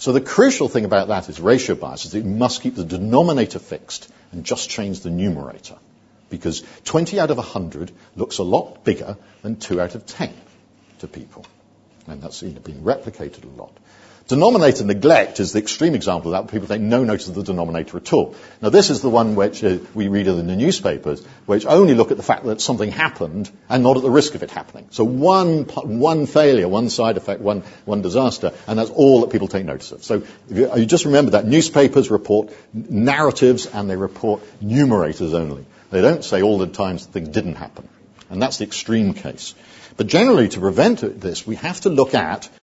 So the crucial thing about that is ratio bias, is that you must keep the denominator fixed and just change the numerator. Because 20 out of 100 looks a lot bigger than 2 out of 10 to people. And that's been replicated a lot. Denominator neglect is the extreme example of that, where people take no notice of the denominator at all. Now, this is the one which we read in the newspapers, which only look at the fact that something happened and not at the risk of it happening. So one failure, one side effect, one disaster, and that's all that people take notice of. So if you just remember that newspapers report narratives and they report numerators only. They don't say all the times that things didn't happen. And that's the extreme case. But generally, to prevent this, we have to look at